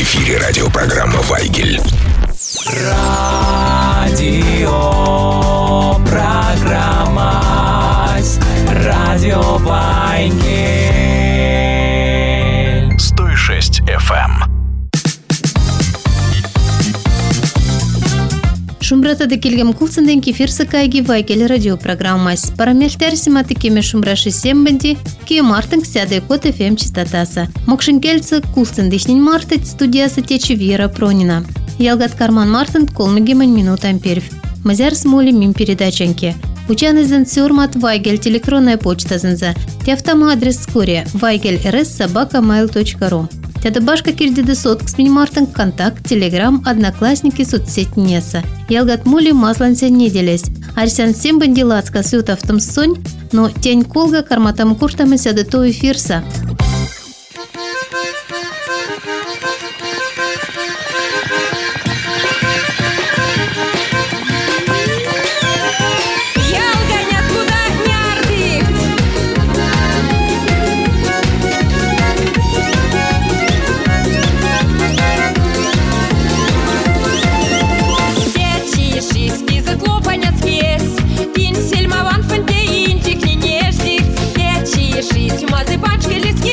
эфире радиопрограмма «Вайгель». Радиопрограмма «Радио Вайгель». 106 FM. Шумбратада келгем кулсынден кефирсы кайги Вайгель радиопрограммас. Парамельтер симаты кеме шумраши сембанди, ки мартын ксяды кот FM частотаса. Мокшинкельцы кулсындышнин мартыть студиясы течи Вера Пронина. Ялгат карман мартын колмыгеман минут амперв. Мазяр смоли мим передачанке. Учаны зенсюрмат Вайгель электронная почта зенза. Тяфтама адрес скоре vaigel@mail.ru. Тяда башка кирдиды соткс мин мартын контакт, телеграм, одноклассники, соцсеть неса. Ялгат мули масланся неделес. Арсян сембан дилацка сютав том сонь, но тень колга карматам куртам сяды то эфирса. Мази пачки ліски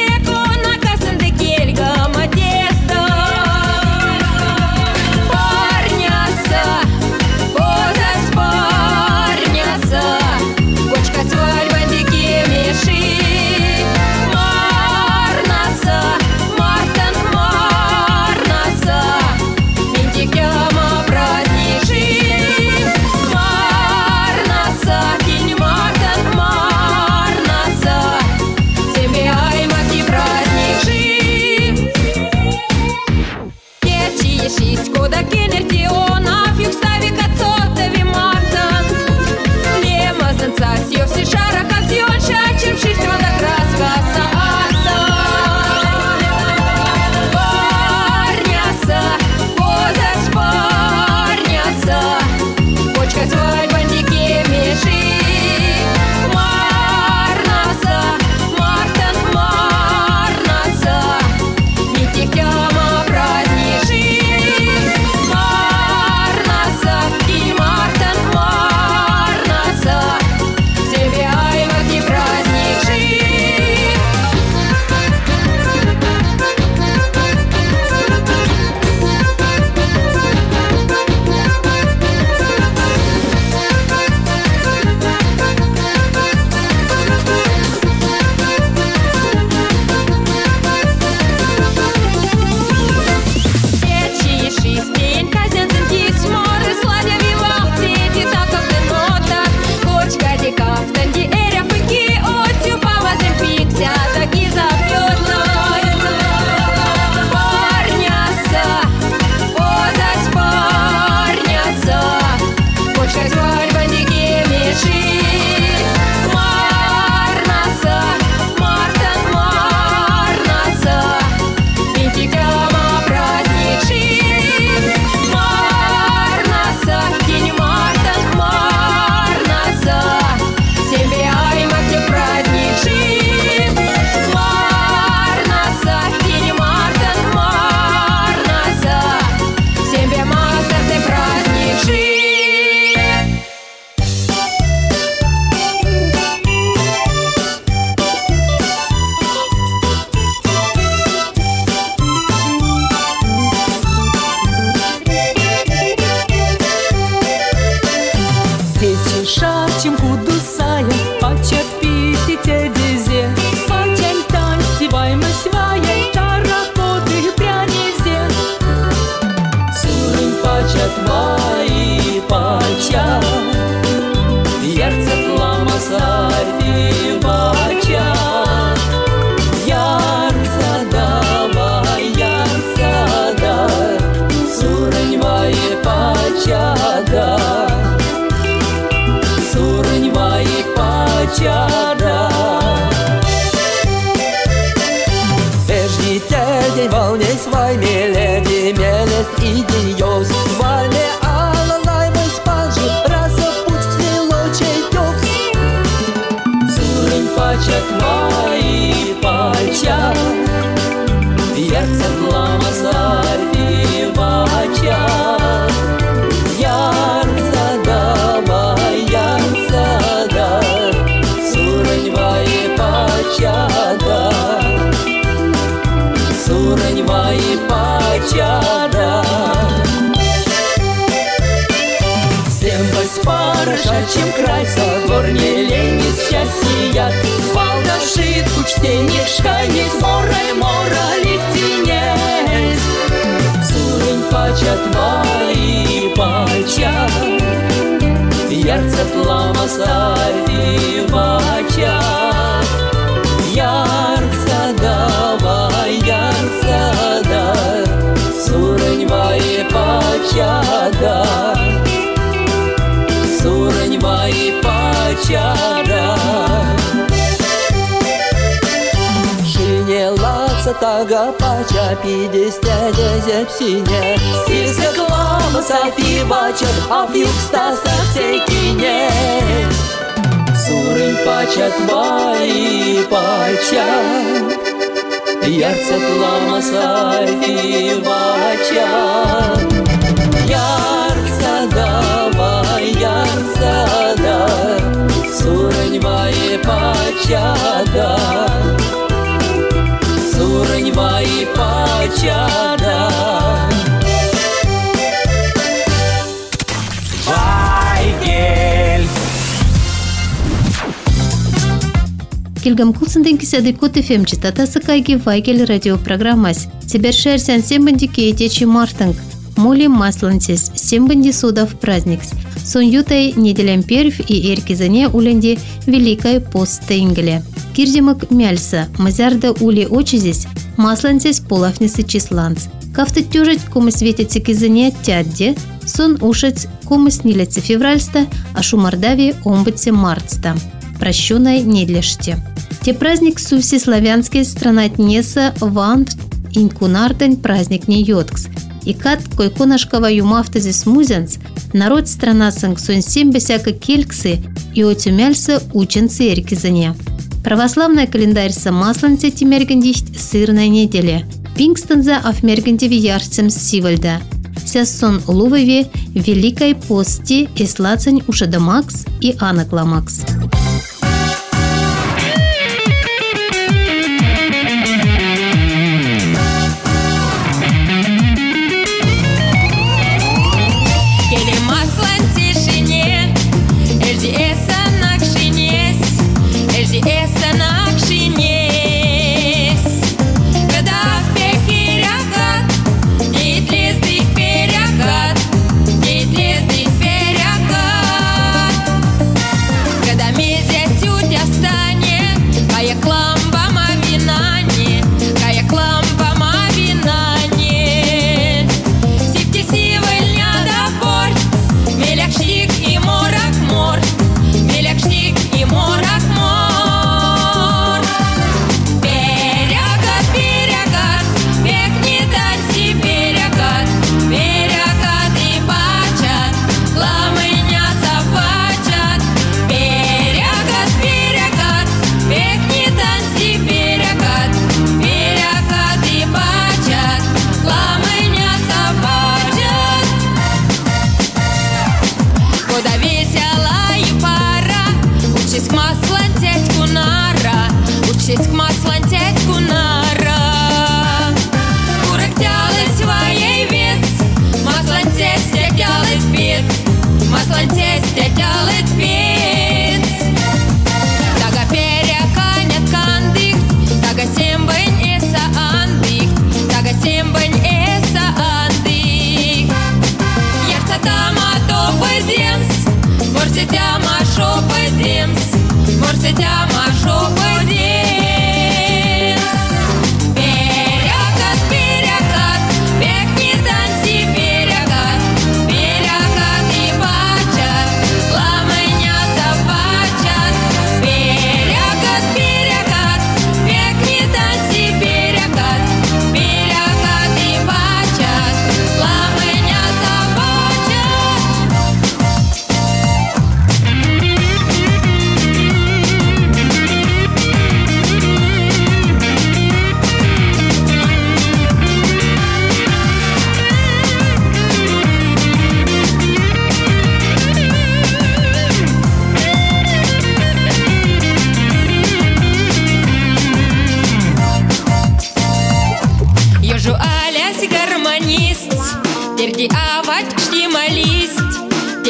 Сураньва и пачада. Всем поспараша, чем край Согорне лень из счастья. Валдашит кучтенник шканец, мора лифтинец. Сурань пача твои пача, ярца плама савивача. Ярца давай, ярца да, Сураньва и пачада. Сураньва и пачада. Шинелаца тага пача, 50 зепсине. Сиска клама сафи бача, а фюкста сахтекине. Сурань пача твои пача, ярца клама сафи бача. Ярца давай, ярца да, Сураньва и пачада. Сураньва и пачада. Вайгель. Килгам кулсынден кисады кот FM частотасы кайги Вайгель радиопрограммас. Теперь шерсян сембанди кейтечи мартынг. Моли масланцес, сембанди судов праздникс. Сон ютай неделям перв и эркизане уленди Великая пост тенгеле. Кирдимак мяльса, мазярда ули очизис, масланцес полафнисы числанц. Кафты тюжать, кому светится кизане тядде, сон ушец, кому снилится февральста, а шумардави омбытся мартста. Прощенной недлеште. Те праздник сувси славянской страна тнеса вант инкунарден праздник не йоткс. И кат койконашкова юмафтазис музянц, народ страна санксон сембесяка кельксы и отюмяльса ученцы эркизане. Православная календарьса масланце тимергендихт сырная неделя. Пингстонза афмергендеви ярцем сивальда. Сясон лувове Великой пости эслацань ушадамакс и анакламакс. Перекат, перекат и пача, ламыня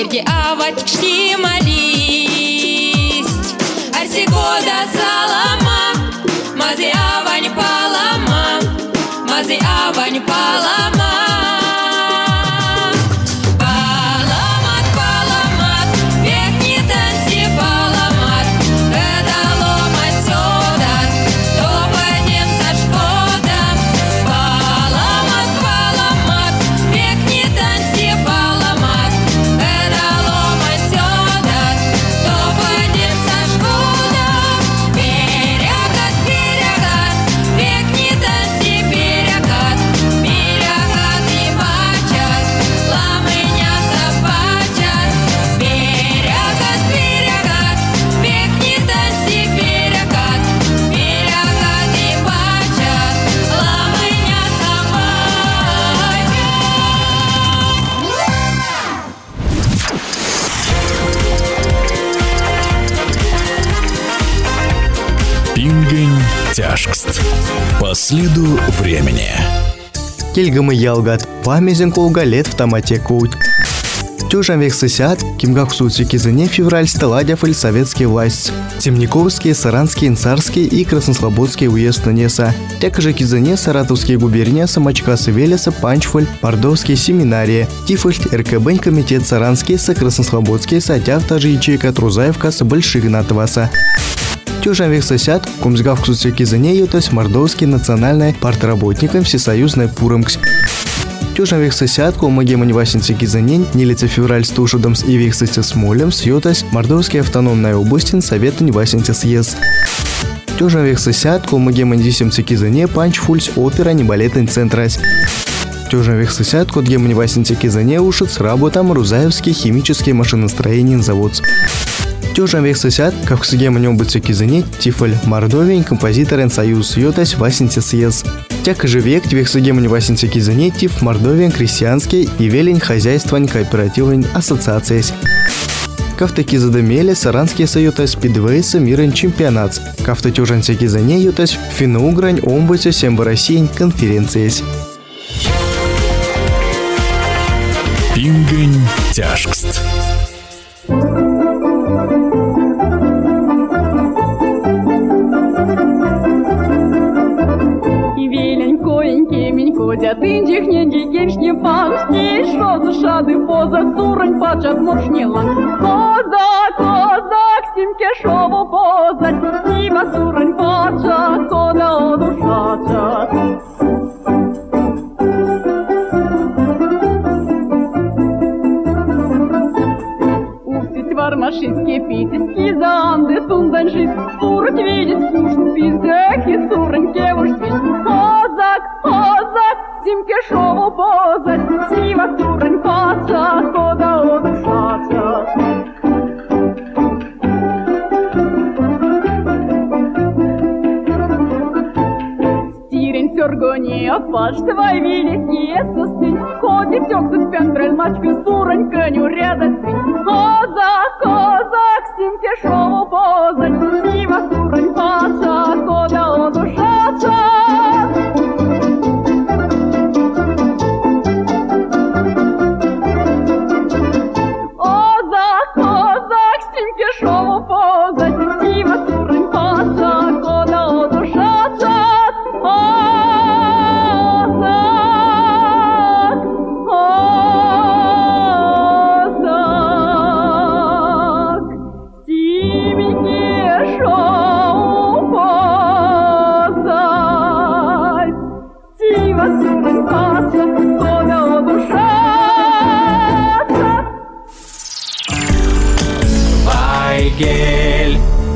Уди авать кштималисть. Арси года салама, мази авань палама, мази авань палама. Тяжкст. По следу времени. Кельгамы ялгат, памезен колга лет в томате куть. Тюжан век сысят, кимгак сути кизыне февраль сталадяфыль советские власть. Темниковские, Саранские, Инцарские и Краснослободские уезд нанеса. Тякже кизыне Саратовские губерния, Самочкасы Велеса, Панчфоль, Мордовские семинарии, Тифльт, РКБ, комитет Саранские, Краснослободские, Сатяв, даже ячейка Трузаевка, Большигнатоваса. Тюжан век сосят, кумзгав ксуце кизыне ютась Мордовский национальный партработником всесоюзной Пуромкс. Тюжан век сосят, кумагемани васенце кизыне, нелице февраль стушудомс и век сосят смолемс ютась Мордовский автономная областин советань васенце съезд. Тюжан век сосят, кумагемани дисемце кизыне Панчфульс опера не балетный центрась. Тюжан век сосят, кудгемани васенце кизыне ушиц работам Рузаевский химический машиностроение завод. Тюжан век сосят, как с гемонем быть кизыне, Тифль, Мордовень, композиторен союз ютась васенце съезд. Тяка же век век с гемони васенце кизыне, Тиф, Мордовень, крестьянский и велень хозяйствовань кооперативной ассоциации. Кафта кизадемеле Саранские союз спидвейса мирен чемпионат. Кафта тюжан се кизыне ютась финно-угрань омбудсе семба России конференции. Пингань тяжкст. Дятынчик не дикеншни паншни, шо за шады поза сурань пачат муршнила. Козак, симке шову позать, сима сурань пачат, кода одушачат. Уксись вармашистские питиски, занды тунданшист, сурать видеть кушать, пиздек и сурань кевуштвить. Козак, симке шову позать, сива сурань пачат, кода одушачат. Стирень сёргония паш, твой вились состынь, ходит тёксут пентрель мачка, сурань коню рядостынь. Козак, симке шову позать, сива сурань пачат, кода одушачат. Шову позать, сива сурань пачат, кода одушачат. Козак, симке шову позать, сива сурань пачат, кода одушачат. Вайгель.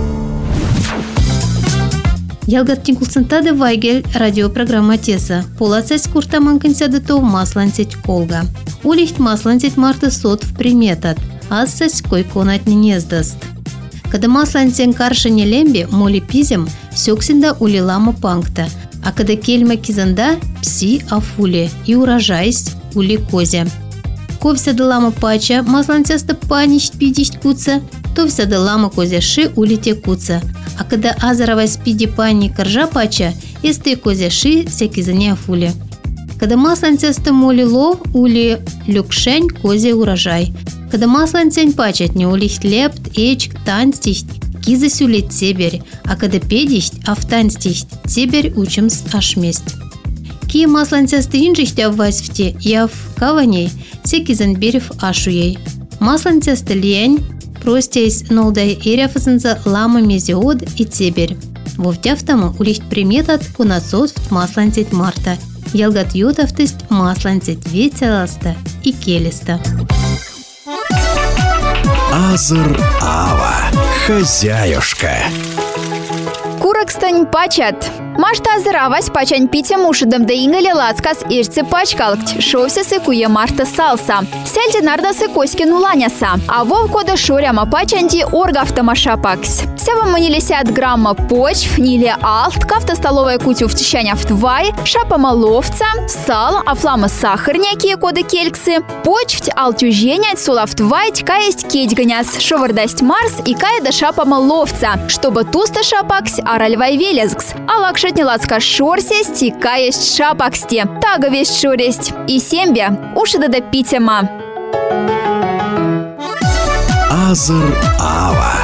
Ялгаттин кулсынтады Вайгель радиопрограмма Теса. Полацась куртаман консядытов маслансеть колга. Улихт маслансеть марты сот в приметат. Ассась койконат не нездаст. Когда маслансен каршине лембе моли пизем, сёксинда улилама панкта. А когда кельма кизанда пси афуле и урожайсть ули козе. Ковся далама пача маслансяста панищ пидищ куца, то вся далама козяши улите куца. А когда азаровая спиди пани коржа пача, эсты козяши всяки заня фуле. Когда маслансяста моли лов ули люкшень козе урожай. Когда масланцень пачать не улихт лепт, эчк, танстихт, кизы сюлит тебер, а когда педихт, автанстихт, тебер учимс ашместь. Ки масланца стынжихт аввась в те, яв каваней, секизен берев ашуей. Масланца стылень, простейс нолдай эряфасынza лама мезиод и тебер. Вовтяфтама улихт приметат кунацот в масланцет марта, ялгат ютавтыст масланцет ветеласта и келиста. Азыр ава. Хозяюшка. Куракстань пачат. Машта азыравась пачань питя мушидам да ингали лацкас ирцы пачкалкт. Шовсесы куе марта салса. Сельди нардасы коськину ланяса. А вовкода шуряма пачанди оргафтама шапакс. Сява манилисят грамма почв, ниле алт, кафта столовая кутю в тещаня в твай, шапама ловца, сал, афлама сахарняки коды кельксы, почвть алтюженять, сула в твай, каесть кеть гоняс, шовардасть марс и кая да шапама ловца, чтобы туста шапакс, аральвай велезгс. А лакшетни лацка шорсесть и каесть шапаксти, тага весть шоресть. И сембе уши да питема. Азыр ава.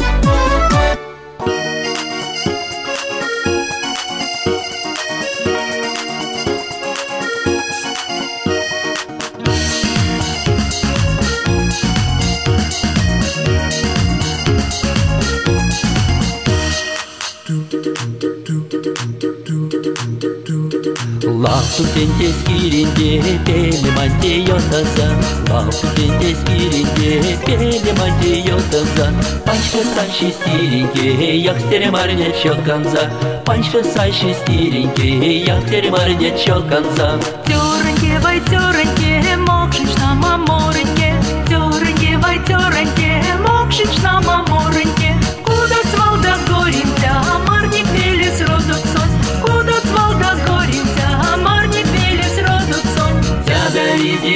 Лапту тентес киринде пелеманте йотаза. Лапту тентес киринде пелеманте йотаза. Панчка сайши стиринге, яхтере марне чоканза. Панчка сайши стиринге, яхтере марне чоканза. Тёреньке, вай, тёреньке, мокшич на мамореньке. Тёреньке, вай, тёреньке, мокшич на мамореньке. Куда цвал да горинтя, марник велес родот сон. Куда цвал да горинтя, марник велес родот сон. Тяда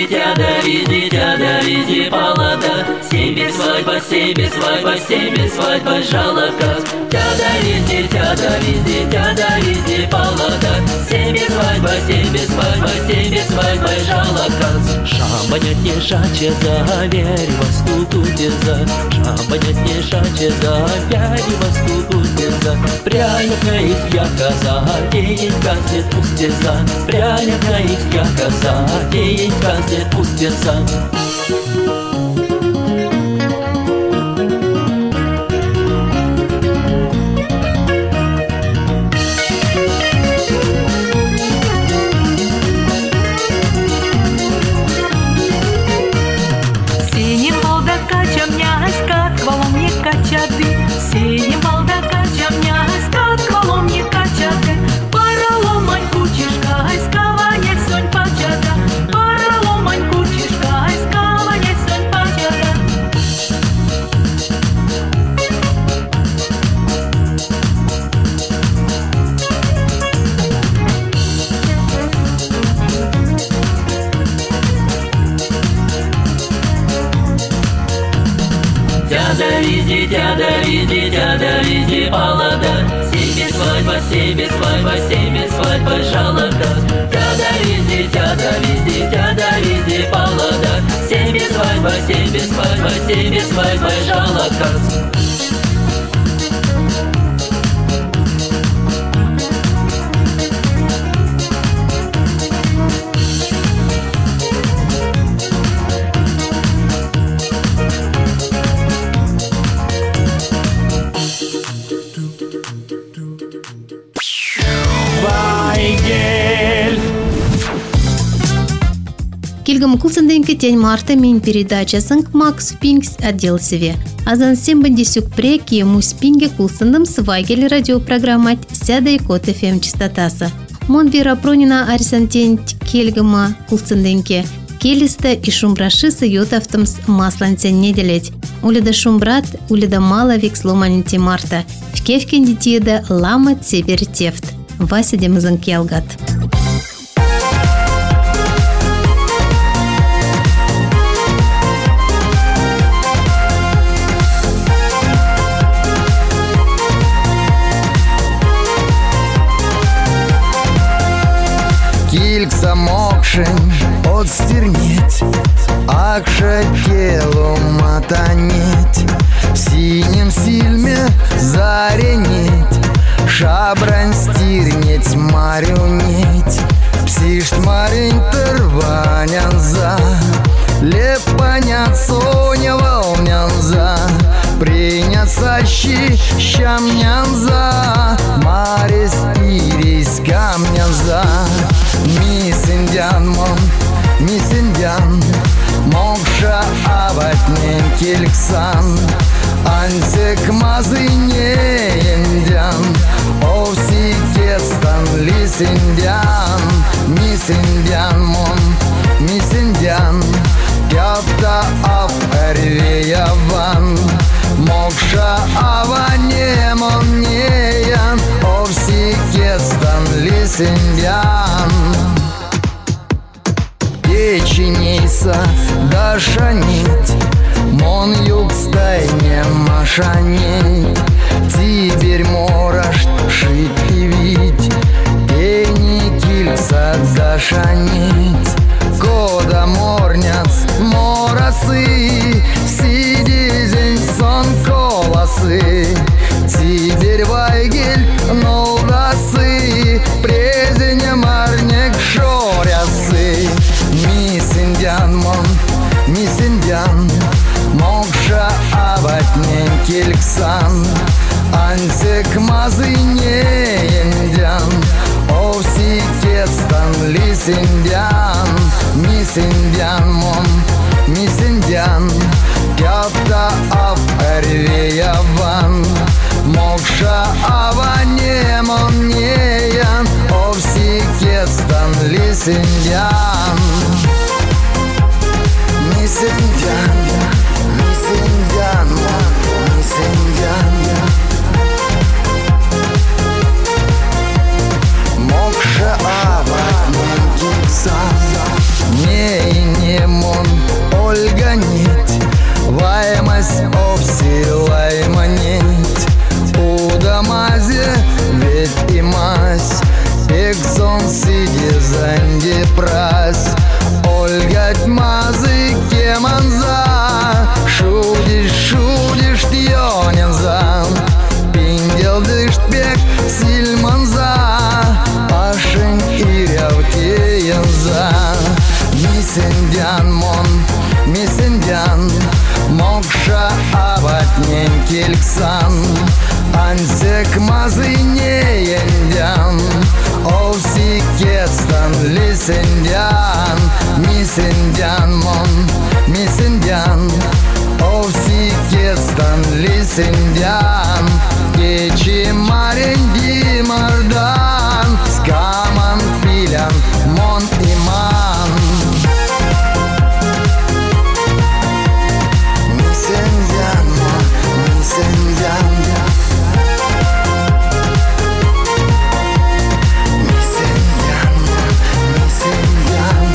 визи, палада. Себе свадьба, себе свадьба, жалоказ. Тяда визи, палада. Себе свадьба, жалоказ. Шамбанят не шаче за верь вас тутутеза. Шамбанят не шаче за верь вас тутутеза. Пряняка из яказа, день казет пустеза. Пряняка из яказа, день казет пустеза. Синим балда качам нясь, как колом не качаты. Параломань кучишка, искаване сонь пачата. Параломань кучишка, искаване сонь пачата. Тяда визи, палада. Себе свадьба, жалоказ. Тяда визи, палада. Себе свадьба, жалоказ. Кильгам кулсанденьке тень марта мин передача сынк Макс Пингс отдел себе. Азан сембанди сюкпре киему спинге кулсандам свайгель радиопрограммать сяда и кот FM частотаса. Мон Вера Пронина арсантень кильгама кулсанденьке. Келиста и шумбраши сыютавтымс масланцен неделеть. Улида шумбрат, улида мало век сломанити марта. В кевкен детиеда лама цебер тефт. Вася демызын келгат. мокшень отстернеть, акша телу матанеть, в синем сильме заренеть, шабрань стирнеть, марюнеть, псишт марень тырванянза, лепанят соня волнянза, приняться щамнянза, марис ирис камнянза. Мисс Индиан мон, мисс Индиан, мокша аватнен кельксан, ансек мазы не индиан, овси кестан лис Индиан. Мисс Индиан мон, мисс Индиан, кяпта ав эрвеяван, мокша аване мон неян, овси кестан лис Индиан. Печенейса дашанить, мон юг стайне машанить, теперь мораш шить и вить, пени кильца дашанить, кода морняц морасы, сидизень сон колосы, теперь вайгель нолдасы, презеня марнек шорясы. Мисс Индиан мон, мисс Индиан, мокша аватнен кельксан, ансек мазы не индиан, овси кестан лис Индиан. Мисс Индиан мон, мисс Индиан, кяпта ав эрвеяван, мокша аване мон неян, овси кестан лис Индиан. Мисс Индиан, мисс Индиан, мисс Индиан, мокша аватнен кельксан, не мон Ольга нить, ваймась овси лайманеть, уда мазе ведь и мазь, пексон сиди занди прась, Ольга тьмазы кеманза, шудиш тьоненза, пиндел дышт пек сильманза, пашень и рявтеенза. Мисс Индиан мон, мисс Индиан, мокша аватнен кельксан, ансек мазы не индиан, овси кестан лис Индиан. Мисс Индиан мон, мисс Индиан, овси кестан лис Индиан, кечи марень димардан, скаман пилян мон иман. Мисс Индиан мон, мисс Индиан, мисс Индиан мон, мисс Индиан.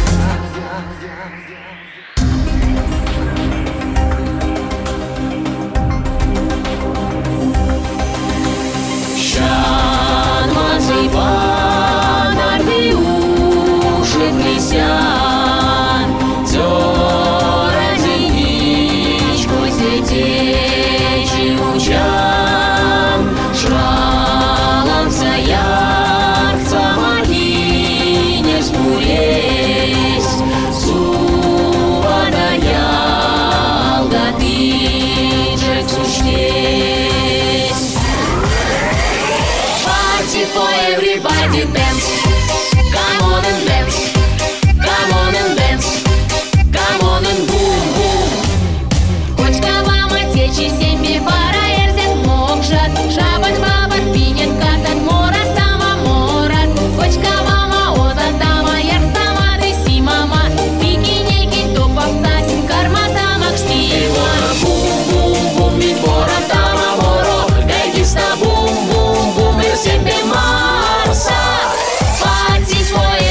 Everybody dance, come on and dance, come on and dance, come on and boom boom. Кочка вам отечи семьи пара эрзен мокшат, шабать бабат пинет катат морат тама морат. Кочка мама оза тама ер сама дыси мама, пикинеки топовца син карма тамак штива. Бум бум бум ми пора тама моро, эгиста бум бум бум эр семьи Марса. Party for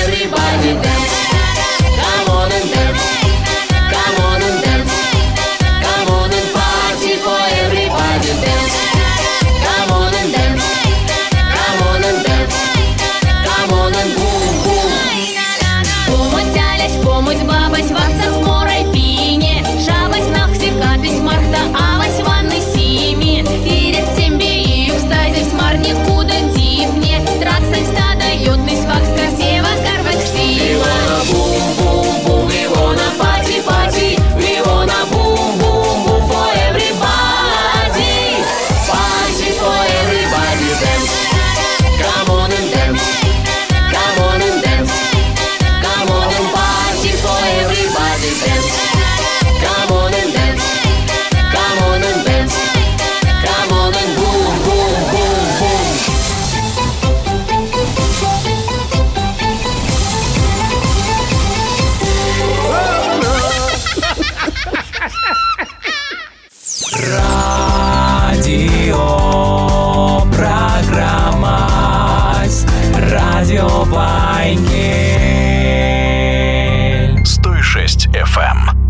FM.